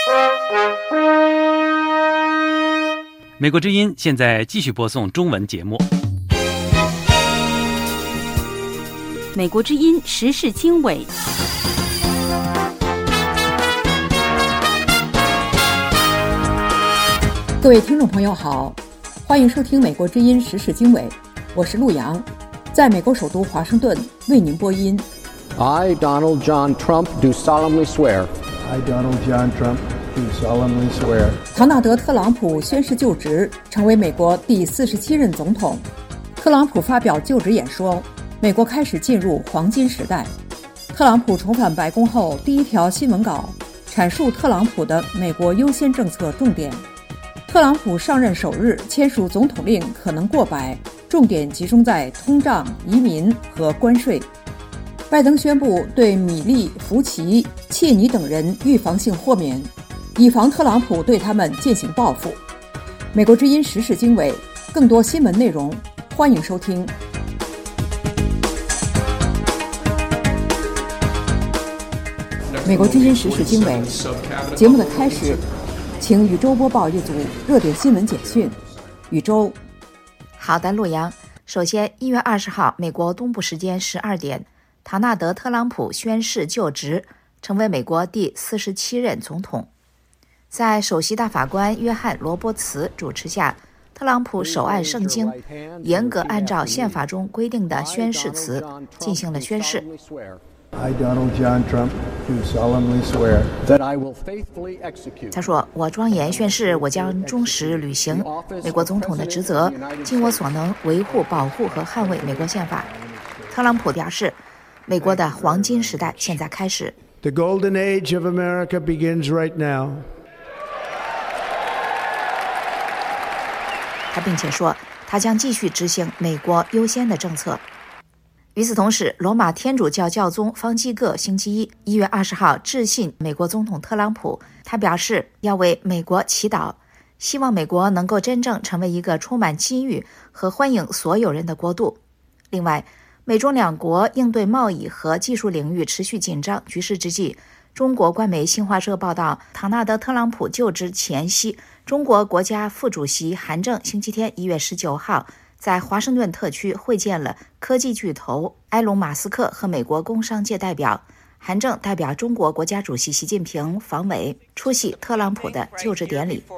美国之音现在继续播送中文节目。 美国之音时事经纬， 各位听众朋友好，欢迎收听美国之音时事经纬，我是陆洋，在美国首都华盛顿为您播音。 I, Donald John Trump, do solemnly swear. I, Donald John Trump, do solemnly swear. 唐纳德·特朗普宣誓就职，成为美国第47任总统。特朗普发表就职演说，美国开始进入黄金时代。特朗普重返白宫后，第一条新闻稿阐述特朗普的美国优先政策重点。特朗普上任首日签署总统令可能过百，重点集中在通胀、移民和关税。拜登宣布对米利、福奇、切尼等人预防性豁免，以防特朗普对他们进行报复。美国之音时事经纬，更多新闻内容，欢迎收听。美国之音时事经纬节目的开始，请宇宙播报一组热点新闻简讯。宇宙。 好的，陆洋。首先，1月20号，美国东部时间12点，唐纳德·特朗普宣誓就职，成为美国第47任总统。在首席大法官约翰·罗伯茨主持下，特朗普手按圣经，严格按照宪法中规定的宣誓词进行了宣誓。 I, Donald John Trump, do solemnly swear that I will faithfully execute. 他说：“我庄严宣誓，我将忠实履行美国总统的职责，尽我所能维护、保护和捍卫美国宪法。”特朗普表示，美国的黄金时代现在开始。 The golden age of America begins right now. 他并且说，他将继续执行美国优先的政策。与此同时，罗马天主教教宗方济各星期1月20号致信美国总统特朗普，他表示要为美国祈祷，希望美国能够真正成为一个充满机遇和欢迎所有人的国度。另外，美中两国应对贸易和技术领域持续紧张局势之际，中国官媒新华社报道，唐纳德·特朗普就职前夕，中国国家副主席韩正星期天1月19号在华盛顿特区会见了科技巨头埃隆·马斯克和美国工商界代表。韩正代表中国国家主席习近平访美，出席特朗普的就职典礼。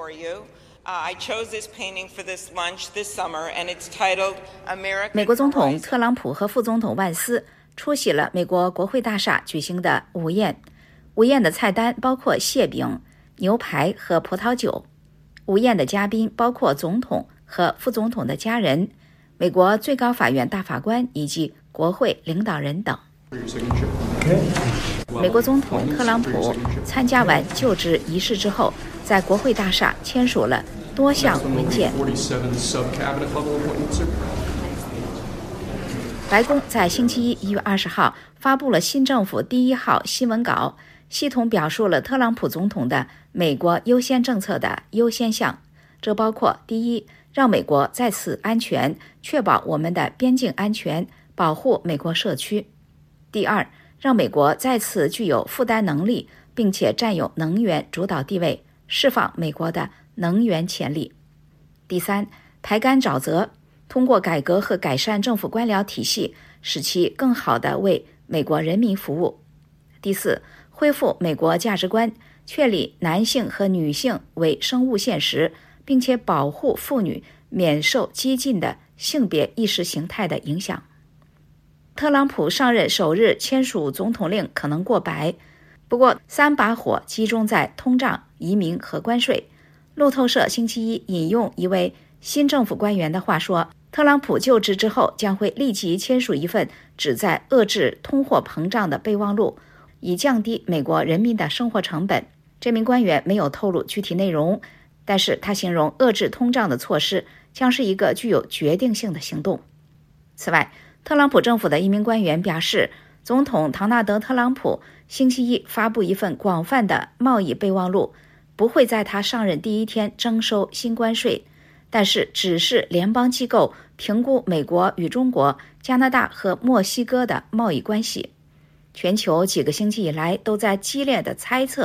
美国总统特朗普和副总统万斯出席了美国国会大厦举行的午宴。午宴的菜单包括蟹饼、牛排和葡萄酒。午宴的嘉宾包括总统和副总统的家人、美国最高法院大法官以及国会领导人等。美国总统特朗普参加完就职仪式之后，在国会大厦签署了多项文件。白宫在星期1月20号发布了新政府第1号新闻稿，系统表述了特朗普总统的美国优先政策的优先项，这包括：第一，让美国再次安全，确保我们的边境安全，保护美国社区；第二，让美国再次具有负担能力，并且占有能源主导地位，释放美国的能源潜力；第三，排干沼泽，通过改革和改善政府官僚体系，使其更好地为美国人民服务；第四，恢复美国价值观，确立男性和女性为生物现实，并且保护妇女免受激进的性别意识形态的影响。特朗普上任首日签署总统令可能过百，不过3把火集中在通胀、移民和关税。路透社星期一引用一位新政府官员的话说，特朗普就职之后将会立即签署一份旨在遏制通货膨胀的备忘录，以降低美国人民的生活成本。这名官员没有透露具体内容，但是他形容遏制通胀的措施将是一个具有决定性的行动。此外，特朗普政府的一名官员表示，总统唐纳德·特朗普星期一发布一份广泛的贸易备忘录，不会在他上任第一天征收新关税，但是指示联邦机构评估美国与中国、加拿大和墨西哥的贸易关系。全球几个星期以来都在激烈的猜测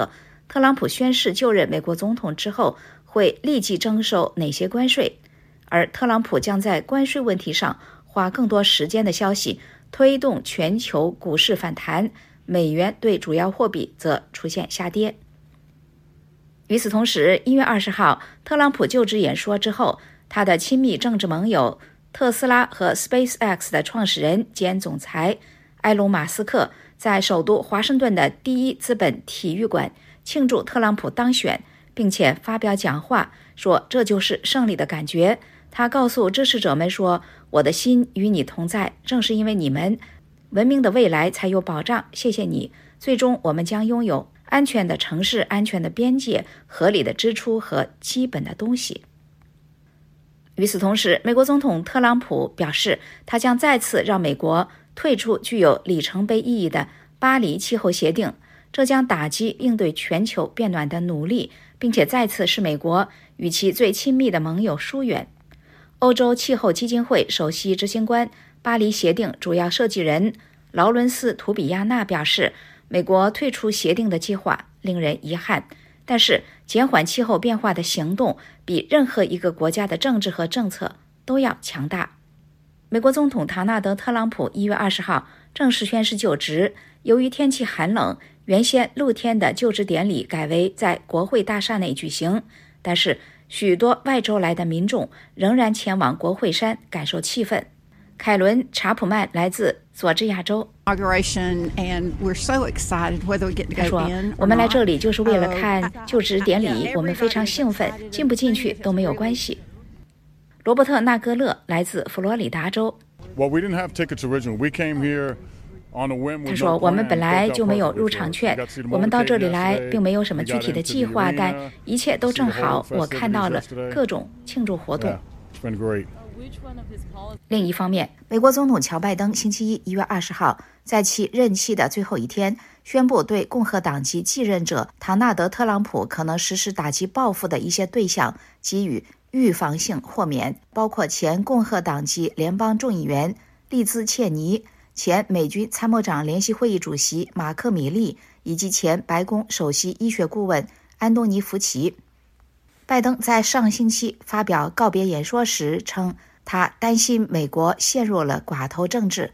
特朗普宣誓就任美国总统之后会立即征收哪些关税，而特朗普将在关税问题上花更多时间的消息推动全球股市反弹，美元对主要货币则出现下跌。与此同时，1月20号，特朗普就职演说之后，他的亲密政治盟友特斯拉和 SpaceX 的创始人兼总裁埃隆·马斯克在首都华盛顿的第一资本体育馆庆祝特朗普当选，并且发表讲话，说这就是胜利的感觉。他告诉支持者们说，我的心与你同在，正是因为你们，文明的未来才有保障，谢谢你。最终我们将拥有安全的城市、安全的边界、合理的支出和基本的东西。与此同时，美国总统特朗普表示，他将再次让美国退出具有里程碑意义的巴黎气候协定，这将打击应对全球变暖的努力，并且再次使美国与其最亲密的盟友疏远。欧洲气候基金会首席执行官、巴黎协定主要设计人劳伦斯·图比亚纳表示，美国退出协定的计划令人遗憾，但是减缓气候变化的行动比任何一个国家的政治和政策都要强大。美国总统唐纳德·特朗普1月20号正式宣誓就职，由于天气寒冷，原先露天的就职典礼改为在国会大厦内举行，但是许多外州来的民众仍然前往国会山感受气氛。凯伦·查普曼来自佐治亚州，他说，我们来这里就是为了看就职典礼，我们非常兴奋，进不进去都没有关系。罗伯特·纳戈勒来自佛罗里达州，他说，我们本来就没有入场券，我们到这里来并没有什么具体的计划，但一切都正好，我看到了各种庆祝活动。另一方面，美国总统乔拜登星期一1月20号在其任期的最后一天宣布，对共和党籍继任者唐纳德·特朗普可能实施打击报复的一些对象给予预防性豁免，包括前共和党籍联邦众议员利兹·切尼、前美军参谋长联席会议主席马克·米利以及前白宫首席医学顾问安东尼·福奇。拜登在上星期发表告别演说时称，他担心美国陷入了寡头政治。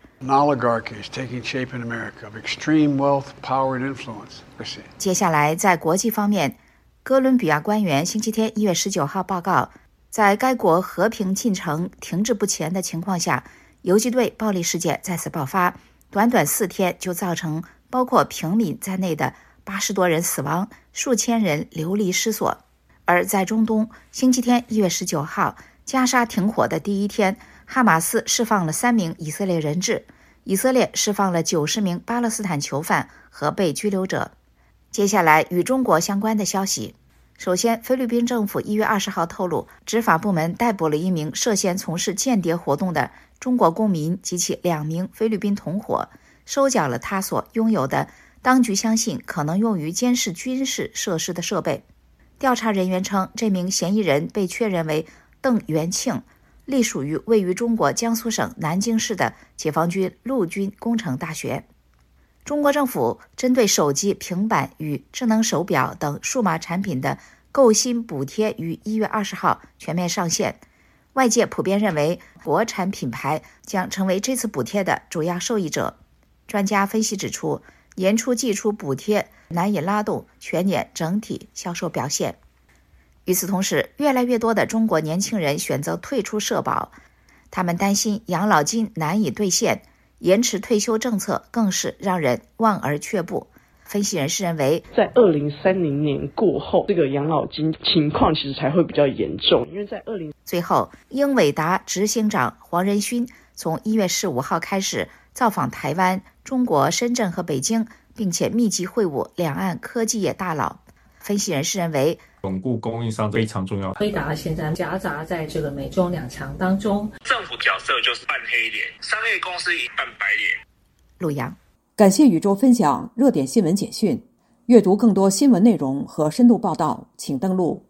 接下来，在国际方面，哥伦比亚官员星期天1月19号报告，在该国和平进程停滞不前的情况下，游击队暴力事件再次爆发，短短4天就造成包括平民在内的80多人死亡，数千人流离失所。而在中东，星期天1月19号，加沙停火的第一天，哈马斯释放了3名以色列人质，以色列释放了90名巴勒斯坦囚犯和被拘留者。接下来与中国相关的消息，首先，菲律宾政府1月20号透露，执法部门逮捕了一名涉嫌从事间谍活动的中国公民及其2名菲律宾同伙，收缴了他所拥有的当局相信可能用于监视军事设施的设备。调查人员称，这名嫌疑人被确认为邓元庆，隶属于位于中国江苏省南京市的解放军陆军工程大学。中国政府针对手机、平板与智能手表等数码产品的购新补贴于1月20号全面上线。外界普遍认为，国产品牌将成为这次补贴的主要受益者。专家分析指出，年初祭出补贴难以拉动全年整体销售表现。与此同时，越来越多的中国年轻人选择退出社保，他们担心养老金难以兑现，延迟退休政策更是让人望而却步。分析人士认为， 在2030年过后，这个养老金情况其实才会比较严重，因为在最后，英伟达执行长黄仁勋从1月15号开始造访台湾、中国深圳和北京，并且密集会晤两岸科技业大佬。分析人士认为， 巩固供应商非常重要。 辉达现在夹杂在这个美中两强当中， 政府角色就是扮黑脸，商业公司以扮白脸。 陆阳， 感谢宇宙分享热点新闻简讯。阅读更多新闻内容和深度报道，请登录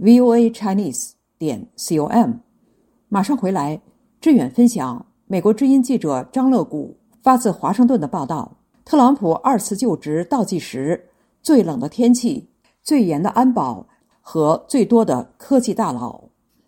voachinese.com。马上回来，志远分享美国之音记者张乐谷发自华盛顿的报道：特朗普2次就职倒计时，最冷的天气最严的安保和最多的科技大佬。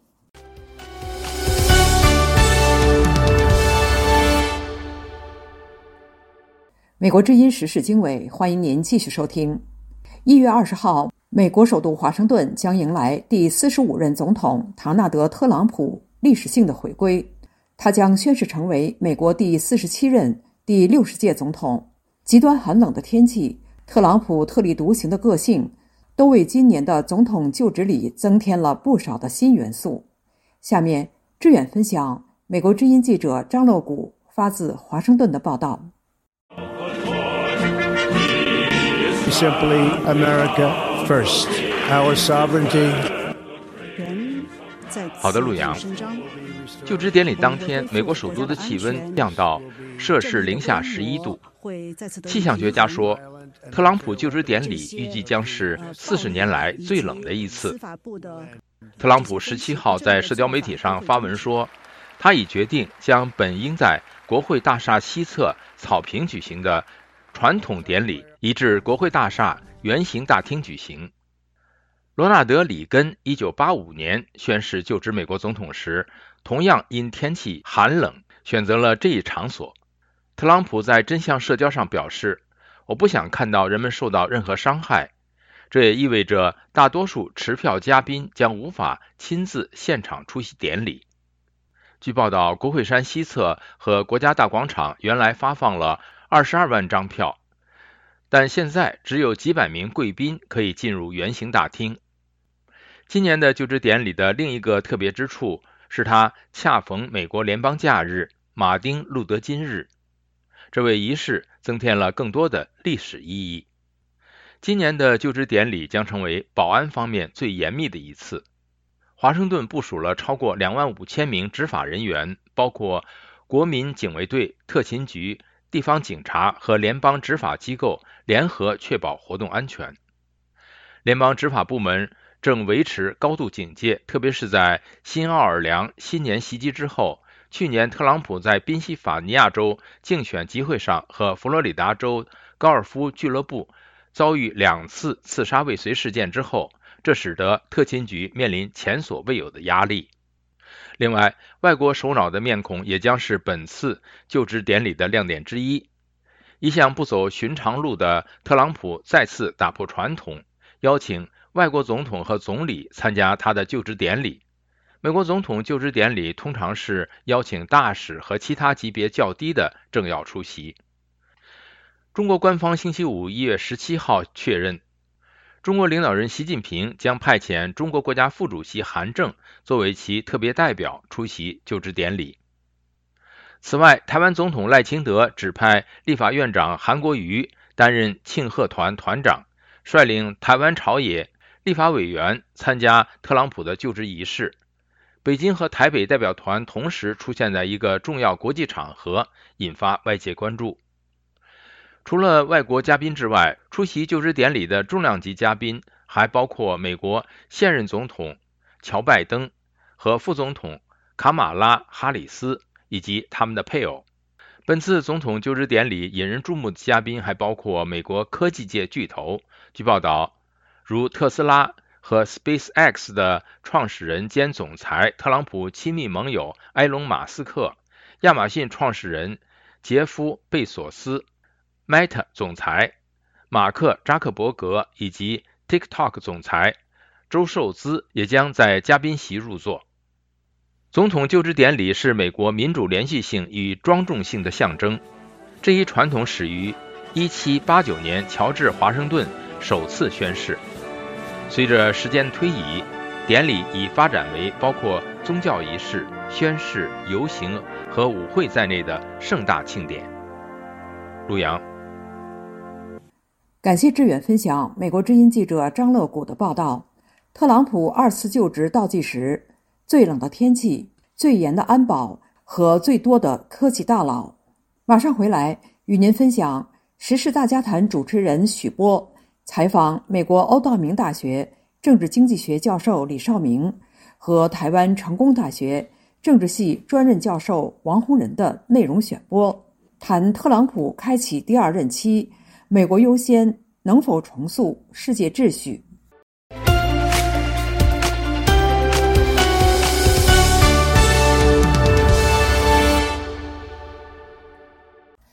美国之音时事经纬，欢迎您继续收听。1月20号，美国首都华盛顿将迎来第45任总统唐纳德·特朗普历史性的回归，他将宣誓成为美国第47任第60届总统。极端寒冷的天气，特朗普特立独行的个性，都为今年的总统就职礼增添了不少的新元素。下面，志远分享美国之音记者张乐谷发自华盛顿的报道。 Simply America first. Our sovereignty. 好的，陆阳。就职典礼当天，美国首都的气温降到摄氏零下11度。气象学家说，特朗普就职典礼预计将是40年来最冷的一次。特朗普17号在社交媒体上发文说，他已决定将本应在国会大厦西侧草坪举行的传统典礼移至国会大厦圆形大厅举行。罗纳德·里根1985年宣誓就职美国总统时，同样因天气寒冷选择了这一场所。特朗普在真相社交上表示，我不想看到人们受到任何伤害，这也意味着大多数持票嘉宾将无法亲自现场出席典礼。据报道，国会山西侧和国家大广场原来发放了22万张票，但现在只有几百名贵宾可以进入圆形大厅。今年的就职典礼的另一个特别之处是它恰逢美国联邦假日马丁·路德·金日，这为仪式增添了更多的历史意义。今年的就职典礼将成为保安方面最严密的一次。华盛顿部署了超过25000名执法人员，包括国民警卫队、特勤局、地方警察和联邦执法机构联合确保活动安全。联邦执法部门正维持高度警戒，特别是在新奥尔良新年袭击之后，去年特朗普在宾夕法尼亚州竞选集会上和佛罗里达州高尔夫俱乐部遭遇2次刺杀未遂事件之后，这使得特勤局面临前所未有的压力。另外，外国首脑的面孔也将是本次就职典礼的亮点之一。一向不走寻常路的特朗普再次打破传统，邀请外国总统和总理参加他的就职典礼。美国总统就职典礼通常是邀请大使和其他级别较低的政要出席。中国官方星期五1月17号确认，中国领导人习近平将派遣中国国家副主席韩正作为其特别代表出席就职典礼。此外，台湾总统赖清德指派立法院长韩国瑜担任庆贺团团长，率领台湾朝野立法委员参加特朗普的就职仪式。北京和台北代表团同时出现在一个重要国际场合，引发外界关注。除了外国嘉宾之外，出席就职典礼的重量级嘉宾还包括美国现任总统乔拜登和副总统卡马拉哈里斯以及他们的配偶。本次总统就职典礼引人注目的嘉宾还包括美国科技界巨头，据报道，如特斯拉和 SpaceX 的创始人兼总裁特朗普亲密盟友埃隆·马斯克，亚马逊创始人杰夫·贝索斯，Meta 总裁马克·扎克伯格以及 TikTok 总裁周受资也将在嘉宾席入座。总统就职典礼是美国民主连续性与庄重性的象征，这一传统始于1789年乔治·华盛顿首次宣誓。随着时间推移，典礼已发展为包括宗教仪式、宣誓、游行和舞会在内的盛大庆典。陆阳， 感谢志远分享美国之音记者张乐谷的报道。特朗普2次就职倒计时，最冷的天气、最严的安保和最多的科技大佬。马上回来与您分享时事大家谈主持人许波采访美国欧道明大学政治经济学教授李绍明和台湾成功大学政治系专任教授王洪仁的内容选播，谈特朗普开启第2任期，美国优先能否重塑世界秩序。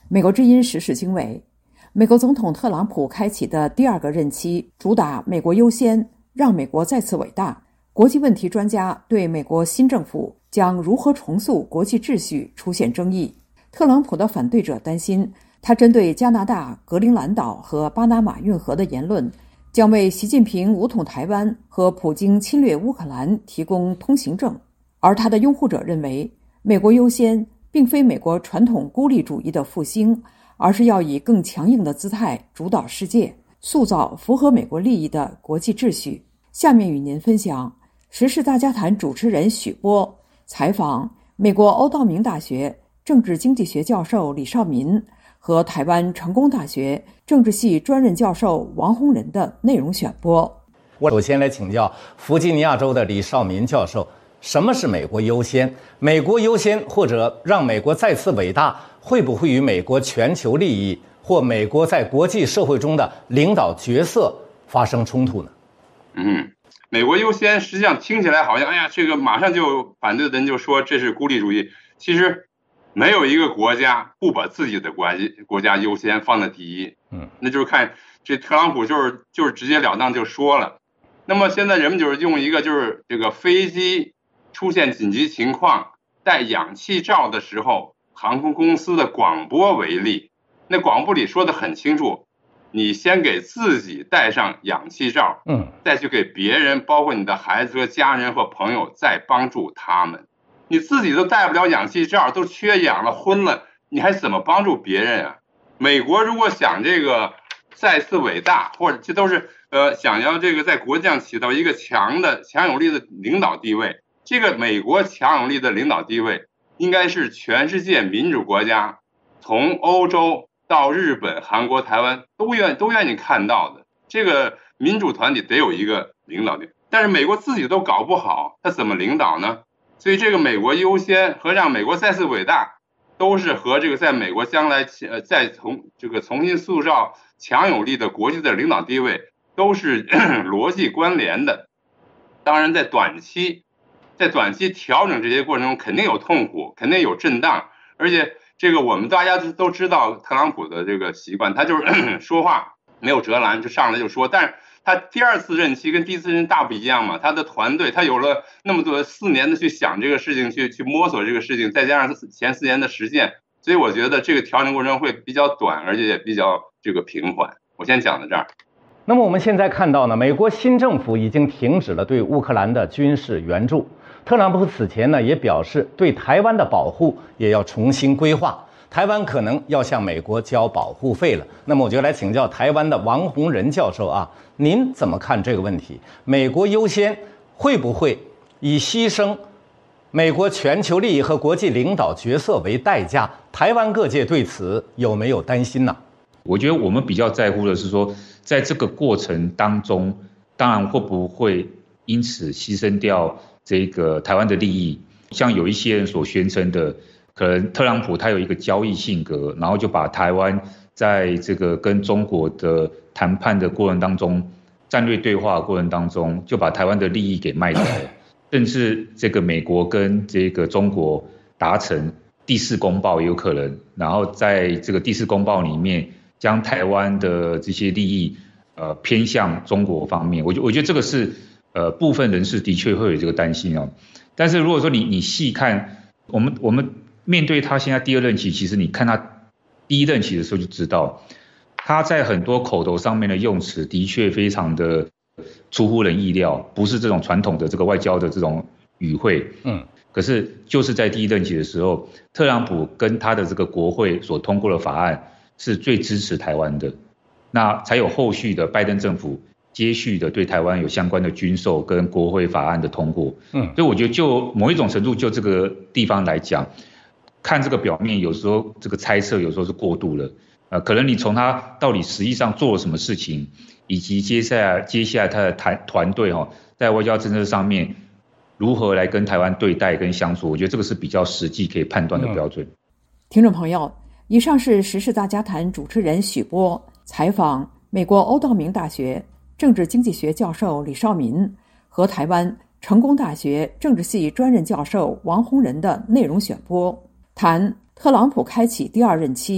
美国之音时事经纬，美国总统特朗普开启的第2个任期主打美国优先，让美国再次伟大。国际问题专家对美国新政府将如何重塑国际秩序出现争议。特朗普的反对者担心，他针对加拿大格陵兰岛和巴拿马运河的言论将为习近平武统台湾和普京侵略乌克兰提供通行证。而他的拥护者认为，美国优先并非美国传统孤立主义的复兴，而是要以更强硬的姿态主导世界，塑造符合美国利益的国际秩序。下面与您分享时事大家谈主持人许波采访美国欧道明大学政治经济学教授李绍民和台湾成功大学政治系专任教授王洪仁的内容选播。 我首先来请教弗吉尼亚州的李绍民教授，什么是美国优先？美国优先或者让美国再次伟大，会不会与美国全球利益或美国在国际社会中的领导角色发生冲突呢？ 美国优先实际上听起来好像，这个马上就反对的人就说这是孤立主义。其实没有一个国家不把自己的国家优先放在第一。那就是看这特朗普就是直截了当就说了。那么现在人们就是用一个就是这个飞机出现紧急情况带氧气罩的时候，航空公司的广播为例，那广播里说的很清楚。你先给自己戴上氧气罩，再去给别人，包括你的孩子和家人或朋友，再帮助他们。你自己都戴不了氧气罩，都缺氧了，昏了，你还怎么帮助别人啊？美国如果想这个再次伟大，或者这都是想要这个在国际上起到一个强有力的领导地位，这个美国强有力的领导地位，应该是全世界民主国家，从欧洲到日本、韩国、台湾都愿意看到的。这个民主团体得有一个领导力，但是美国自己都搞不好，他怎么领导呢？所以这个美国优先和让美国再次伟大，都是和这个在美国将来再重新塑造强有力的国际的领导地位都是逻辑关联的。当然在短期调整这些过程中肯定有痛苦，肯定有震荡，而且这个我们大家都知道特朗普的这个习惯，他就是说话没有遮拦，就上来就说。但是他第2次任期跟第1次任期大不一样嘛，他的团队他有了那么多4年的去想这个事情，去摸索这个事情，再加上前4年的实践，所以我觉得这个调整过程会比较短，而且也比较这个平缓。我先讲到这儿。 那么我们现在看到呢，美国新政府已经停止了对乌克兰的军事援助。特朗普此前呢也表示，对台湾的保护也要重新规划，台湾可能要向美国交保护费了。那么我就来请教台湾的王洪仁教授啊，您怎么看这个问题？美国优先会不会以牺牲美国全球利益和国际领导角色为代价？台湾各界对此有没有担心呢？ 我觉得我们比较在乎的是说，在这个过程当中，当然会不会因此牺牲掉这个台湾的利益？像有一些人所宣称的，可能特朗普他有一个交易性格，然后就把台湾在这个跟中国的谈判的过程当中，战略对话的过程当中，就把台湾的利益给卖掉了，甚至这个美国跟这个中国达成第4公报也有可能，然后在这个第4公报里面，将台湾的这些利益偏向中国方面。我觉得这个是部分人士的确会有这个担心哦。但是如果说你细看，我们面对他现在第2任期，其实你看他第1任期的时候就知道，他在很多口头上面的用词的确非常的出乎人意料，不是这种传统的这个外交的这种语汇。可是就是在第1任期的时候，特朗普跟他的这个国会所通过的法案是最支持台湾的，那才有后续的拜登政府接续的对台湾有相关的军售跟国会法案的通过。所以我觉得就某一种程度，就这个地方来讲，看这个表面有时候这个猜测有时候是过度了。可能你从他到底实际上做了什么事情，以及接下来他的团队在外交政策上面如何来跟台湾对待跟相处，我觉得这个是比较实际可以判断的标准。 听众朋友，以上是时事大家谈主持人许波采访美国欧道明大学政治经济学教授李绍民和台湾成功大学政治系专任教授王洪仁的内容选播，谈特朗普开启第2任期，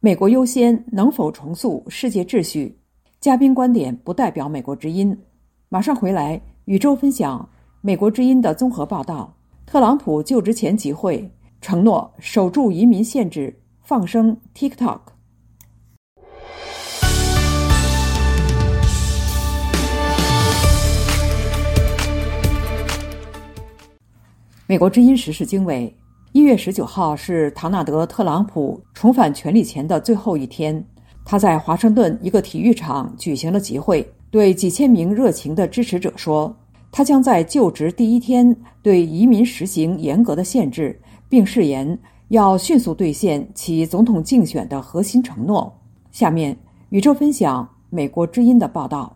美国优先能否重塑世界秩序？嘉宾观点不代表美国之音。马上回来，宇宙分享美国之音的综合报道。特朗普就职前集会承诺守住移民限制，放生 TikTok。美国之音时事经纬，1月19号是唐纳德·特朗普重返权力前的最后一天。他在华盛顿一个体育场举行了集会，对几千名热情的支持者说，他将在就职第一天对移民实行严格的限制，并誓言要迅速兑现其总统竞选的核心承诺。下面，宇宙分享美国之音的报道。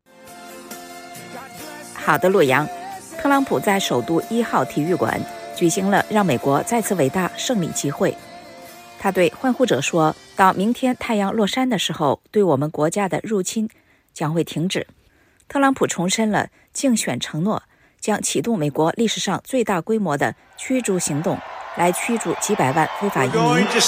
好的，洛阳。特朗普在首都1号体育馆举行了让美国再次伟大胜利集会。他对欢呼者说，到明天太阳落山的时候，对我们国家的入侵将会停止。特朗普重申了竞选承诺，将启动美国历史上最大规模的驱逐行动，来驱逐几百万非法移民。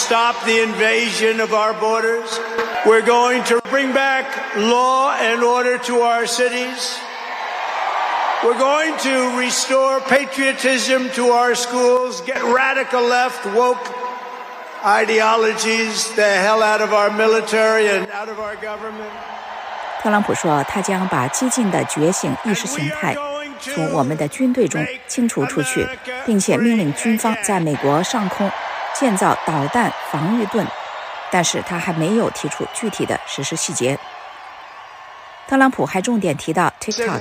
We're going to bring back law and order to our cities.We're going to restore patriotism to our schools, get radical left, woke ideologies the hell out of our military and out of our government. 特朗普说，他将把激进的觉醒意识形态从我们的军队中清除出去，并且命令军方在美国上空建造导弹防御盾，但是他还没有提出具体的实施细节。特朗普还重点提到 TikTok。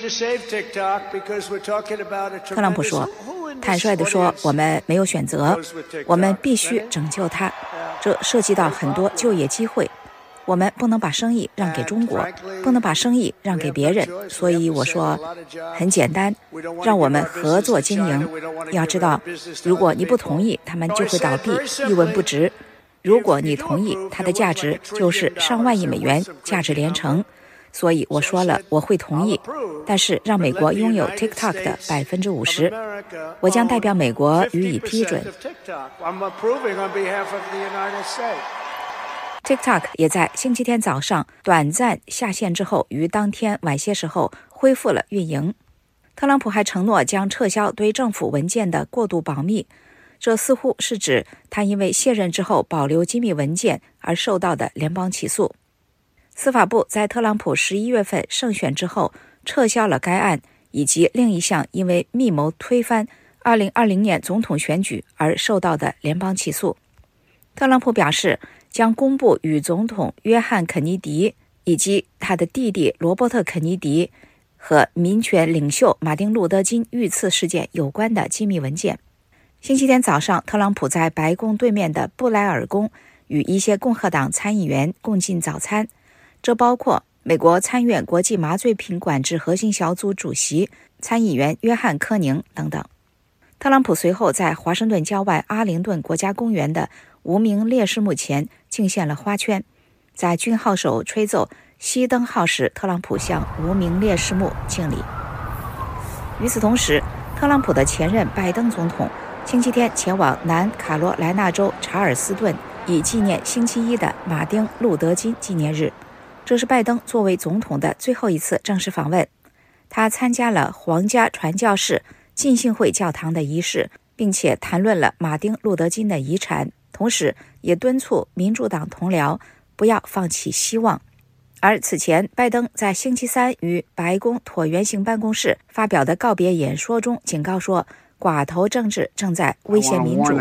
特朗普说，坦率地说，我们没有选择，我们必须拯救它，这涉及到很多就业机会，我们不能把生意让给中国，不能把生意让给别人，所以我说很简单，让我们合作经营。要知道，如果你不同意，他们就会倒闭，一文不值；如果你同意，它的价值就是上万亿美元，价值连城。所以我说了，我会同意，但是让美国拥有 TikTok 的50%，我将代表美国予以批准。TikTok 也在星期天早上短暂下线之后，于当天晚些时候恢复了运营。特朗普还承诺将撤销对政府文件的过度保密，这似乎是指他因为卸任之后保留机密文件而受到的联邦起诉。司法部在特朗普11月份胜选之后撤销了该案，以及另一项因为密谋推翻2020年总统选举而受到的联邦起诉。特朗普表示将公布与总统约翰·肯尼迪以及他的弟弟罗伯特·肯尼迪和民权领袖马丁·路德·金遇刺事件有关的机密文件。星期天早上，特朗普在白宫对面的布莱尔宫与一些共和党参议员共进早餐，这包括美国参院国际麻醉品管制核心小组主席参议员约翰·科宁等等。特朗普随后在华盛顿郊外阿灵顿国家公园的无名烈士墓前敬献了花圈，在军号手吹奏熄灯号时，特朗普向无名烈士墓敬礼。与此同时，特朗普的前任拜登总统星期天前往南卡罗来纳州查尔斯顿，以纪念星期一的马丁·路德·金纪念日。这是拜登作为总统的最后一次正式访问。他参加了皇家传教士浸信会教堂的仪式，并且谈论了马丁·路德·金的遗产，同时也敦促民主党同僚不要放弃希望。而此前，拜登在星期三于白宫椭圆形办公室发表的告别演说中警告说，寡头政治正在威胁民主。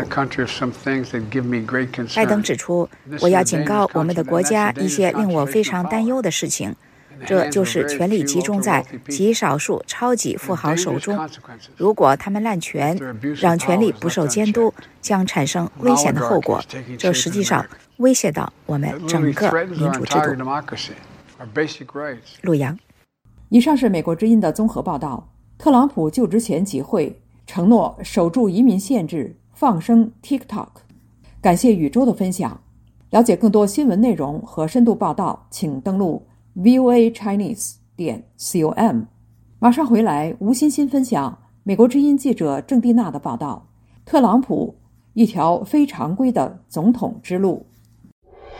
拜登指出，我要警告我们的国家一些令我非常担忧的事情，这就是权力集中在极少数超级富豪手中，如果他们滥权，让权力不受监督，将产生危险的后果，这实际上威胁到我们整个民主制度。陆阳。 以上是美国之音的综合报道。特朗普就职前集会承诺守住移民限制，放生 TikTok。 感谢宇宙的分享。了解更多新闻内容和深度报道，请登录 voachinese.com。 马上回来，吴欣欣分享美国之音记者郑蒂娜的报道：特朗普一条非常规的总统之路。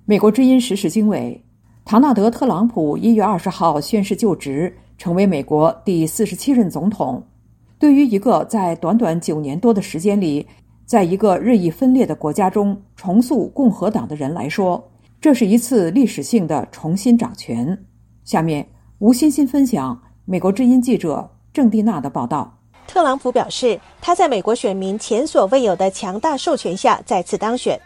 美国之音时事经纬，唐纳德·特朗普1月20号宣誓就职，成为美国第47任总统。对于一个在短短9年多的时间里，在一个日益分裂的国家中重塑共和党的人来说，这是一次历史性的重新掌权。下面，吴欣欣分享美国之音记者郑蒂娜的报道。 特朗普表示，他在美国选民前所未有的强大授权下再次当选。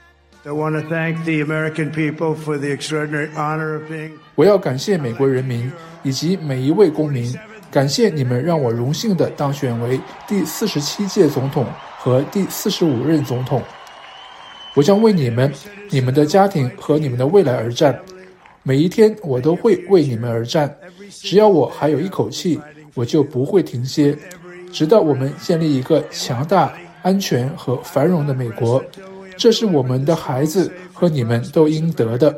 我要感谢美国人民以及每一位公民，感谢你们让我荣幸地当选为第47届总统和第45任总统。我将为你们、你们的家庭和你们的未来而战，每一天我都会为你们而战。只要我还有一口气，我就不会停歇，直到我们建立一个强大、安全和繁荣的美国。这是我们的孩子和你们都应得的。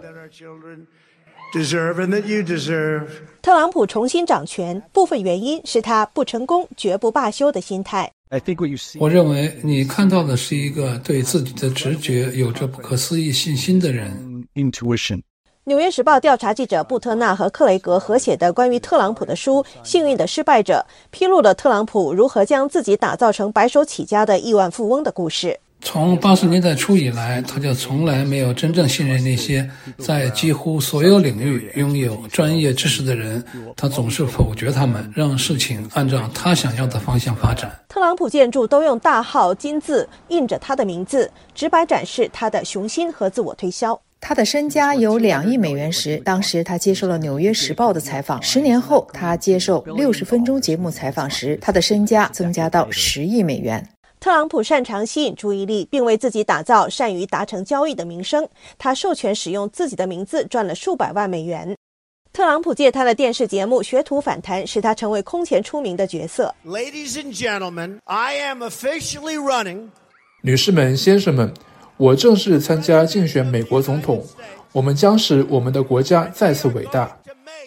特朗普重新掌权，部分原因是他不成功绝不罢休的心态。 我认为你看到的是一个对自己的直觉有着不可思议信心的人。 纽约时报调查记者布特纳和克雷格合写的关于特朗普的书《幸运的失败者》，披露了特朗普如何将自己打造成白手起家的亿万富翁的故事。 从80年代初以来，他就从来没有真正信任那些在几乎所有领域拥有专业知识的人，他总是否决他们，让事情按照他想要的方向发展。 特朗普建筑都用大号金字印着他的名字，直白展示他的雄心和自我推销。 他的身家有2亿美元时，当时他接受了《纽约时报》的采访。10年后，他接受60分钟节目采访时，他的身家增加到10亿美元。 特朗普擅长吸引注意力，并为自己打造善于达成交易的名声。他授权使用自己的名字赚了数百万美元。特朗普借他的电视节目学徒反弹，使他成为空前出名的角色。 Ladies and gentlemen, I am officially running. 女士们、先生们，我正式参加竞选美国总统。我们将使我们的国家再次伟大。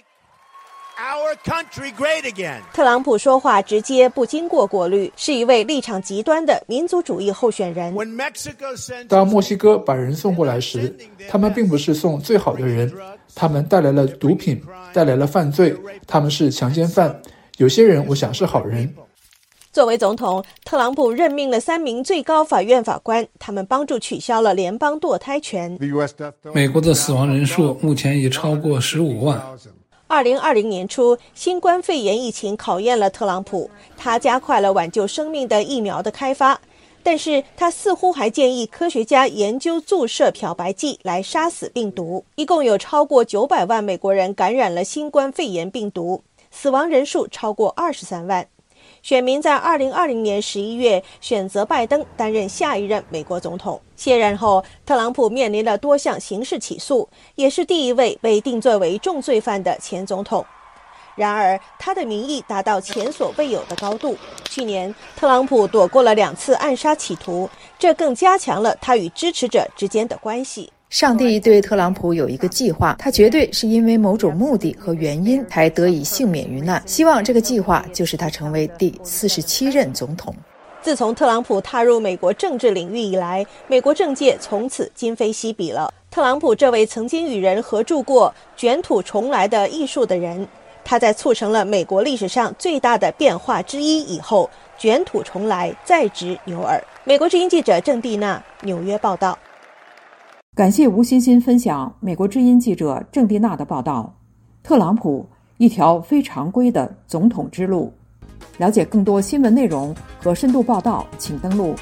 特朗普说话直接，不经过过滤，是一位立场极端的民族主义候选人。 当墨西哥把人送过来时，他们并不是送最好的人，他们带来了毒品，带来了犯罪，他们是强奸犯。有些人我想是好人。 作为总统，特朗普任命了3名最高法院法官，他们帮助取消了联邦堕胎权。 美国的死亡人数目前已超过15万。 2020年初，新冠肺炎疫情考验了特朗普，他加快了挽救生命的疫苗的开发，但是他似乎还建议科学家研究注射漂白剂来杀死病毒。一共有超过900万美国人感染了新冠肺炎病毒，死亡人数超过23万。选民在2020年11月选择拜登担任下一任美国总统。卸任后，特朗普面临了多项刑事起诉，也是第一位被定罪为重罪犯的前总统。然而，他的民意达到前所未有的高度。去年，特朗普躲过了2次暗杀企图，这更加强了他与支持者之间的关系。 上帝对特朗普有一个计划，他绝对是因为某种目的和原因才得以幸免于难。希望这个计划就是他成为第47任总统。 自从特朗普踏入美国政治领域以来，美国政界从此今非昔比了。特朗普这位曾经与人合著过卷土重来的艺术的人，他在促成了美国历史上最大的变化之一以后，卷土重来，再执牛耳。美国之音记者郑蒂娜，纽约报道。 感谢吴欣欣分享美国之音记者郑蒂娜的报道。特朗普一条非常规的总统之路。了解更多新闻内容和深度报道，请登录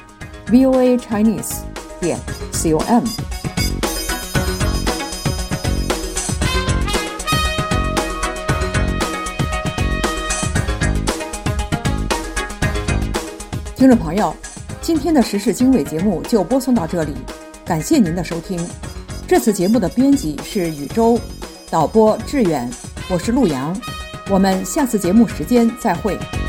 voachinese.com。听众朋友，今天的时事经纬节目就播送到这里，感谢您的收听。这次节目的编辑是宇宙，导播志远，我是陆阳。我们下次节目时间再会。